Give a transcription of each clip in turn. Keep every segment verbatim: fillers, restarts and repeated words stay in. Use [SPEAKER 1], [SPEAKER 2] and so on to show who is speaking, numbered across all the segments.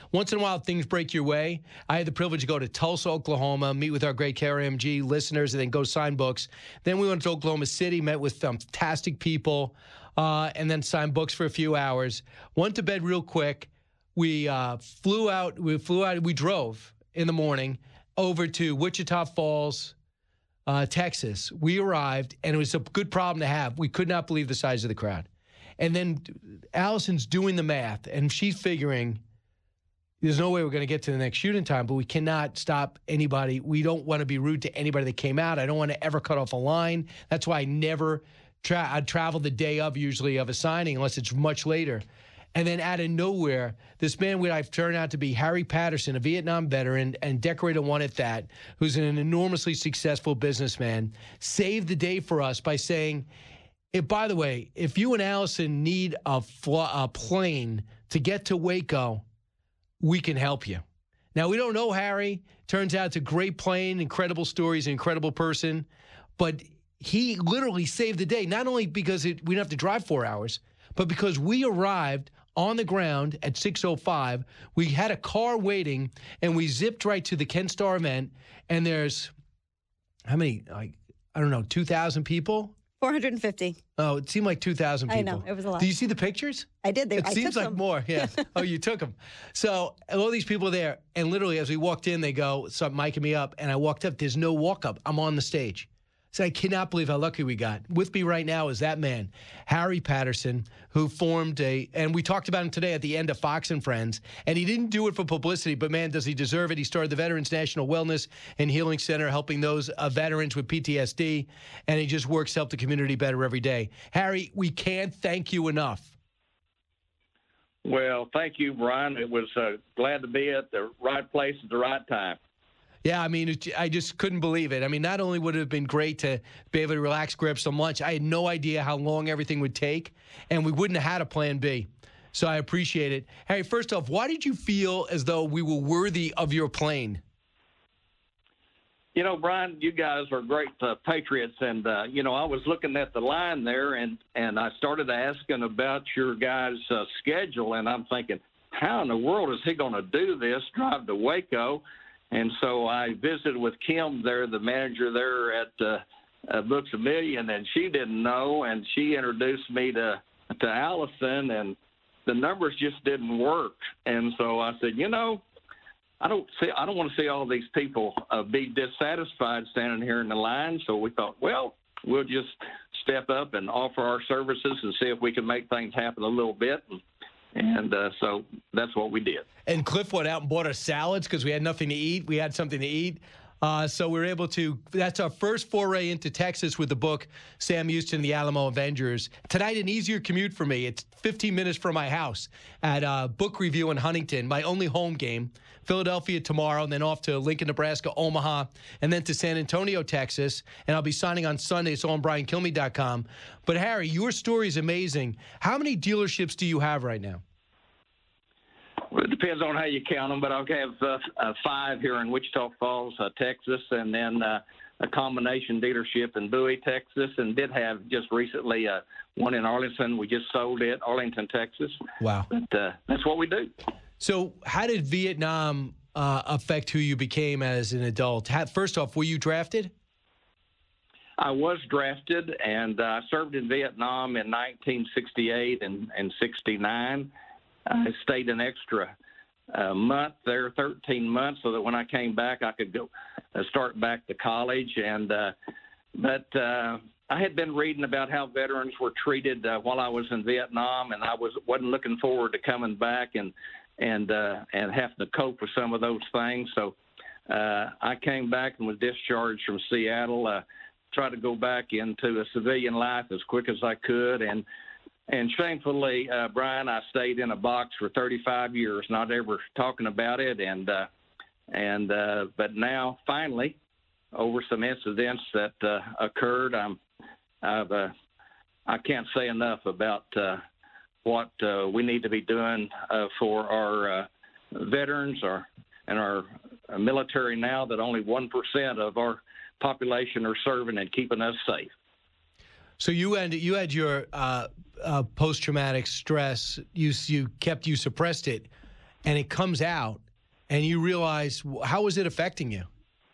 [SPEAKER 1] once in a while things break your way. I had the privilege to go to Tulsa, Oklahoma, meet with our great K R M G listeners, and then go sign books. Then we went to Oklahoma City, met with fantastic people, uh, and then signed books for a few hours. Went to bed real quick. We uh, flew out. We flew out. We drove in the morning over to Wichita Falls, uh, Texas. We arrived, and it was a good problem to have. We could not believe the size of the crowd. And then Allison's doing the math, and she's figuring there's no way we're going to get to the next shooting time, but we cannot stop anybody. We don't want to be rude to anybody that came out. I don't want to ever cut off a line. That's why I never tra- I travel the day of usually of a signing unless it's much later. And then out of nowhere, this man would have turned out to be Harry Patterson, a Vietnam veteran and decorated one at that, who's an enormously successful businessman, saved the day for us by saying, if, by the way, if you and Allison need a, fl- a plane to get to Waco, we can help you. Now, we don't know Harry. Turns out it's a great plane, incredible stories, an incredible person. But he literally saved the day, not only because it, we didn't have to drive four hours, but because we arrived on the ground at six oh five. We had a car waiting, and we zipped right to the Ken Starr event. And there's, how many, like, I don't know, two thousand people?
[SPEAKER 2] four hundred fifty.
[SPEAKER 1] Oh, it seemed like two thousand people.
[SPEAKER 2] I know, it was a lot.
[SPEAKER 1] Do you see the pictures?
[SPEAKER 2] I did. They,
[SPEAKER 1] it
[SPEAKER 2] I
[SPEAKER 1] seems
[SPEAKER 2] took
[SPEAKER 1] like
[SPEAKER 2] them.
[SPEAKER 1] more, yeah. Oh, you took them. So all these people there, and literally as we walked in, they go, start miking me up, and I walked up. There's no walk up. I'm on the stage. So I cannot believe how lucky we got. With me right now is that man, Harry Patterson, who formed a, and we talked about him today at the end of Fox and Friends, and he didn't do it for publicity, but man, does he deserve it. He started the Veterans National Wellness and Healing Center, helping those uh, veterans with P T S D, and he just works to help the community better every day. Harry, we can't thank you enough.
[SPEAKER 3] Well, thank you, Brian. It was uh, glad to be at the right place at the right time.
[SPEAKER 1] Yeah, I mean, it, I just couldn't believe it. I mean, not only would it have been great to be able to relax, grab some lunch, I had no idea how long everything would take, and we wouldn't have had a plan B. So I appreciate it. Harry, first off, why did you feel as though we were worthy of your plane?
[SPEAKER 3] You know, Brian, you guys are great uh, patriots, and, uh, you know, I was looking at the line there, and, and I started asking about your guys' uh, schedule, and I'm thinking, how in the world is he going to do this, drive to Waco? And so I visited with Kim there, the manager there at uh, uh, Books A Million, and she didn't know, and she introduced me to to Allison, and the numbers just didn't work. And so I said, you know, I don't see, I don't want to see all these people uh, be dissatisfied standing here in the line. So we thought, well, we'll just step up and offer our services and see if we can make things happen a little bit. And, And uh, so that's what we did.
[SPEAKER 1] And Cliff went out and bought us salads because we had nothing to eat. We had something to eat. Uh, so we were able to, that's our first foray into Texas with the book, Sam Houston, The Alamo Avengers. Tonight, an easier commute for me. It's fifteen minutes from my house at uh, Book Review in Huntington, my only home game. Philadelphia tomorrow, and then off to Lincoln, Nebraska, Omaha, and then to San Antonio, Texas. And I'll be signing on Sunday. It's on brian kilmeade dot com. But, Harry, your story is amazing. How many dealerships do you have right now?
[SPEAKER 3] Well, it depends on how you count them, but I'll have uh, uh, five here in Wichita Falls, uh, Texas, and then uh, a combination dealership in Bowie, Texas, and did have just recently uh, one in Arlington. We just sold it, Arlington, Texas.
[SPEAKER 1] Wow.
[SPEAKER 3] But uh, that's what we do.
[SPEAKER 1] So how did Vietnam uh, affect who you became as an adult? How, first off, were you drafted?
[SPEAKER 3] I was drafted, and I uh, served in Vietnam in nineteen sixty-eight and, and sixty-nine. I stayed an extra uh, month there, thirteen months, so that when I came back, I could go uh, start back to college. And uh, but uh, I had been reading about how veterans were treated uh, while I was in Vietnam, and I was wasn't looking forward to coming back and and uh, and having to cope with some of those things. So uh, I came back and was discharged from Seattle. Uh, tried to go back into a civilian life as quick as I could, and and shamefully, uh, Brian, I stayed in a box for thirty-five years, not ever talking about it, and uh, and uh, but now finally, over some incidents that uh, occurred, I'm I've uh, I can't say enough about uh, what uh, we need to be doing uh, for our uh, veterans, our and our military now that only one percent of our population are serving and keeping us safe.
[SPEAKER 1] So you had you had your uh, uh, post-traumatic stress. You you kept you suppressed it, and it comes out, and you realize, how was it affecting you?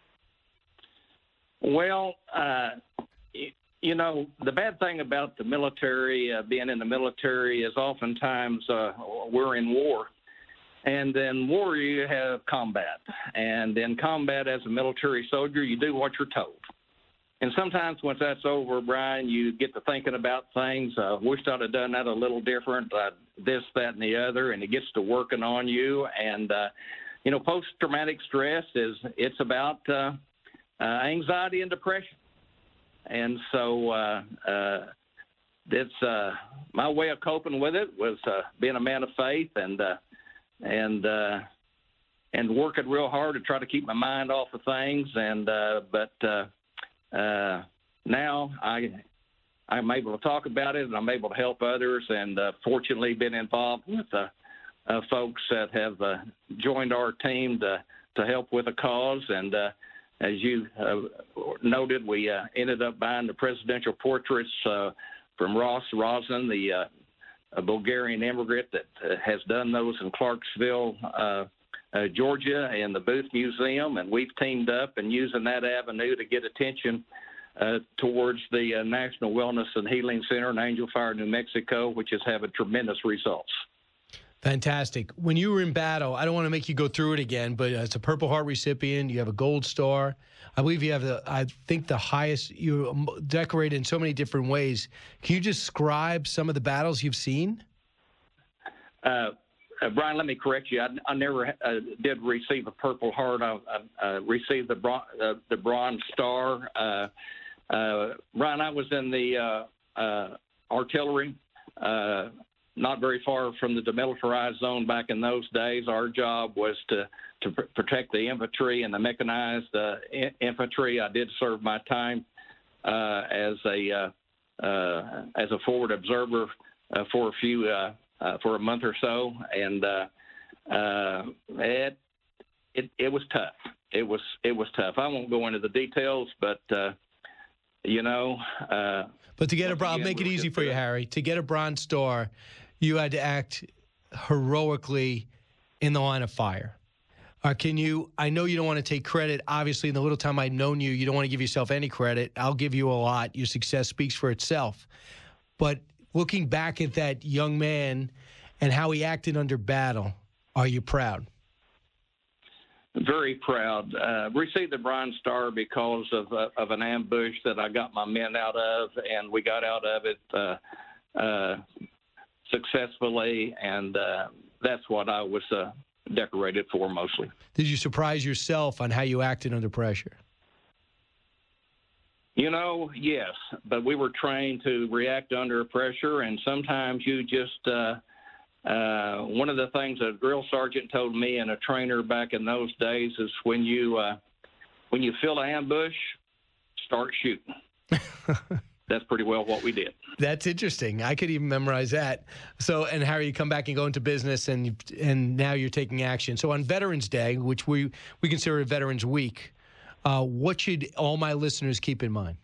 [SPEAKER 3] Well, uh, you know, the bad thing about the military, uh, being in the military, is oftentimes uh, we're in war. And then war, you have combat. And in combat, as a military soldier, you do what you're told. And sometimes once that's over, Brian, you get to thinking about things. Uh, wish I'd have done that a little different, uh, this, that, and the other, and it gets to working on you. And, uh, you know, post-traumatic stress is, it's about uh, uh, anxiety and depression. And so uh, uh, it's uh, my way of coping with it was uh, being a man of faith and uh, and uh, and working real hard to try to keep my mind off of things. And uh, but uh, uh, now I I'm able to talk about it, and I'm able to help others. And uh, fortunately, been involved with uh, uh, folks that have uh, joined our team to to help with a cause. And uh, as you uh, noted, we uh, ended up buying the presidential portraits uh, from Ross Rosen, the uh, a Bulgarian immigrant that uh, has done those in Clarksville, uh, uh, Georgia, in the Booth Museum. And we've teamed up and using that avenue to get attention uh, towards the uh, National Wellness and Healing Center in Angel Fire, New Mexico, which is having tremendous results.
[SPEAKER 1] Fantastic. When you were in battle, I don't want to make you go through it again, but as a Purple Heart recipient, you have a Gold Star. I believe you have the, I think the highest, you're decorated in so many different ways. Can you describe some of the battles you've seen?
[SPEAKER 3] Uh, uh, Brian, let me correct you. I, I never uh, did receive a Purple Heart. I, I uh, received the, bron- uh, the Bronze Star. Uh, uh, Brian, I was in the uh, uh, artillery. Uh, not very far from the demilitarized zone back in those days. Our job was to, to pr- protect the infantry and the mechanized uh, in- infantry. I did serve my time uh, as a uh, uh, as a forward observer uh, for a few uh, uh, for a month or so, and uh, uh, it, it it was tough. It was it was tough. I won't go into the details, but uh, you know. Uh,
[SPEAKER 1] but to get a bronze, I'll make it easy for you, Harry. To get a Bronze Star, you had to act heroically in the line of fire. Uh, can you, I know you don't want to take credit. Obviously, in the little time I've known you, you don't want to give yourself any credit. I'll give you a lot. Your success speaks for itself. But looking back at that young man and how he acted under battle, are you proud?
[SPEAKER 3] Very proud. Uh, received the Bronze Star because of, uh, of an ambush that I got my men out of, and we got out of it uh, uh, successfully, and uh, that's what I was uh, decorated for mostly.
[SPEAKER 1] Did you surprise yourself on how you acted under pressure?
[SPEAKER 3] You know, yes, but we were trained to react under pressure, and sometimes you just uh, uh, one of the things a drill sergeant told me and a trainer back in those days is when you uh, when you feel an ambush, start shooting. That's pretty well what we did.
[SPEAKER 1] That's interesting. I could even memorize that. So, and Harry, you come back and go into business, and and now you're taking action. So on Veterans Day, which we, we consider a Veterans Week, uh, what should all my listeners keep in mind?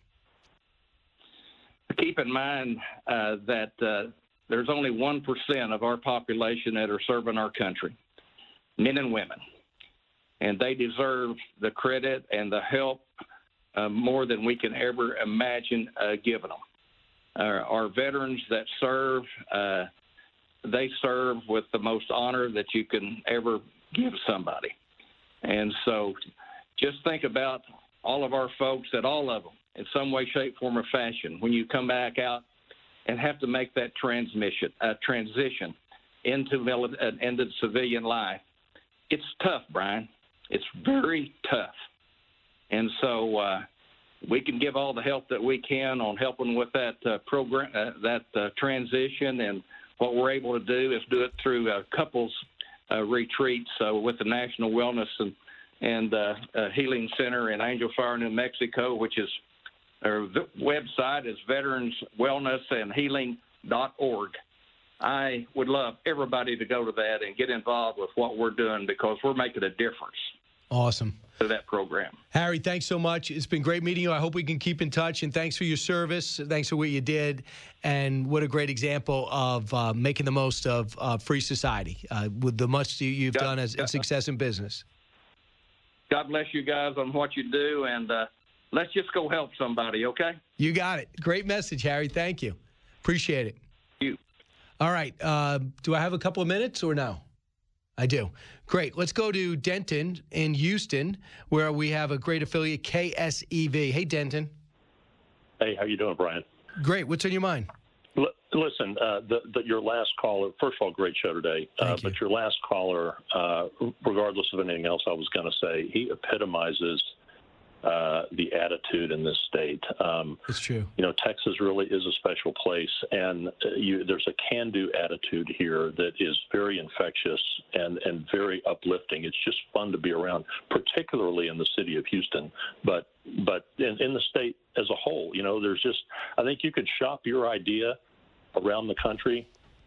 [SPEAKER 3] Keep in mind uh, that uh, there's only one percent of our population that are serving our country, men and women. And they deserve the credit and the help Uh, more than we can ever imagine uh, giving them. Uh, our veterans that serve, uh, they serve with the most honor that you can ever give somebody. And so just think about all of our folks, that all of them, in some way, shape, form, or fashion, when you come back out and have to make that transmission, uh, transition into, mili- uh, into civilian life, it's tough, Brian. It's very tough. And so uh, we can give all the help that we can on helping with that uh, program, uh, that uh, transition. And what we're able to do is do it through uh, couples uh, retreats uh, with the National Wellness and, and uh, uh, Healing Center in Angel Fire, New Mexico, which is our website is veterans wellness and healing dot org. I would love everybody to go to that and get involved with what we're doing because we're making a difference.
[SPEAKER 1] Awesome.
[SPEAKER 3] to that program.
[SPEAKER 1] Harry, thanks so much. It's been great meeting you. I hope we can keep in touch, and thanks for your service. Thanks for what you did, and what a great example of uh, making the most of uh, free society uh, with the much you, you've
[SPEAKER 3] God,
[SPEAKER 1] done as
[SPEAKER 3] God,
[SPEAKER 1] success in business.
[SPEAKER 3] God bless you guys on what you do, and uh, let's just go help somebody, okay?
[SPEAKER 1] You got it. Great message, Harry. Thank you. Appreciate it.
[SPEAKER 3] You.
[SPEAKER 1] All right. Uh, do I have a couple of minutes or no? I do. Great. Let's go to Denton in Houston, where we have a great affiliate, K S E V. Hey, Denton.
[SPEAKER 2] Hey, how you doing, Brian?
[SPEAKER 1] Great. What's on your mind?
[SPEAKER 2] L- listen, uh, the, the, your last caller, first of all, great show today. Uh,
[SPEAKER 1] Thank you.
[SPEAKER 2] But your last caller, uh, regardless of anything else I was going to say, he epitomizes uh, the attitude in this state. Um,
[SPEAKER 1] It's true.
[SPEAKER 2] You know, Texas really is a special place, and uh, you, there's a can-do attitude here that is very infectious and, and very uplifting. It's just fun to be around, particularly in the city of Houston, but but in, in the state as a whole. You know, there's just, I think you could shop your idea around the country.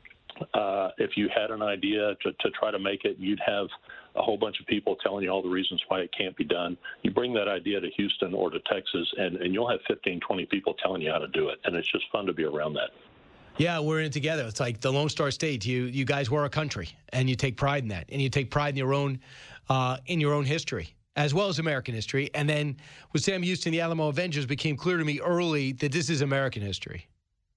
[SPEAKER 2] Uh, if you had an idea to, to try to make it, you'd have a whole bunch of people telling you all the reasons why it can't be done. You bring that idea to Houston or to Texas, and, and you'll have fifteen, twenty people telling you how to do it. And it's just fun to be around that.
[SPEAKER 1] Yeah, we're in it together. It's like the Lone Star State. You you guys were a country, and you take pride in that, and you take pride in your own uh, in your own history, as well as American history. And then with Sam Houston, the Alamo Avengers, it became clear to me early that this is American history.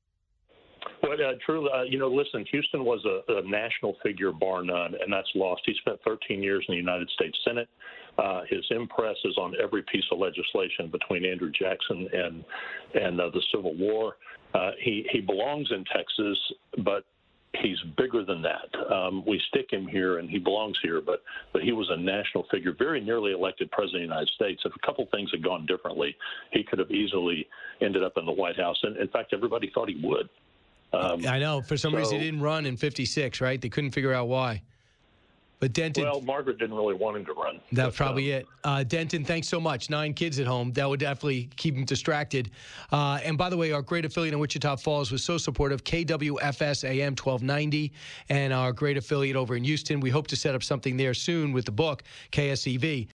[SPEAKER 2] Well, uh, truly, uh, you know, listen, Houston was a, a national figure, bar none, and that's lost. He spent thirteen years in the United States Senate. Uh, his impress is on every piece of legislation between Andrew Jackson and and uh, the Civil War. Uh, he he belongs in Texas, but he's bigger than that. Um, we stick him here, and he belongs here, but but he was a national figure, very nearly elected president of the United States. If a couple things had gone differently, he could have easily ended up in the White House. And in fact, everybody thought he would. Um,
[SPEAKER 1] I know. For some
[SPEAKER 2] so,
[SPEAKER 1] reason, he didn't run in fifty-six, right? They couldn't figure out why. But Denton.
[SPEAKER 2] Well, Margaret didn't really want him to run.
[SPEAKER 1] That's
[SPEAKER 2] but,
[SPEAKER 1] probably
[SPEAKER 2] uh,
[SPEAKER 1] it. Uh, Denton, thanks so much. Nine kids at home. That would definitely keep him distracted. Uh, and by the way, our great affiliate in Wichita Falls was so supportive, K W F S A M twelve ninety, and our great affiliate over in Houston. We hope to set up something there soon with the book, K S E V.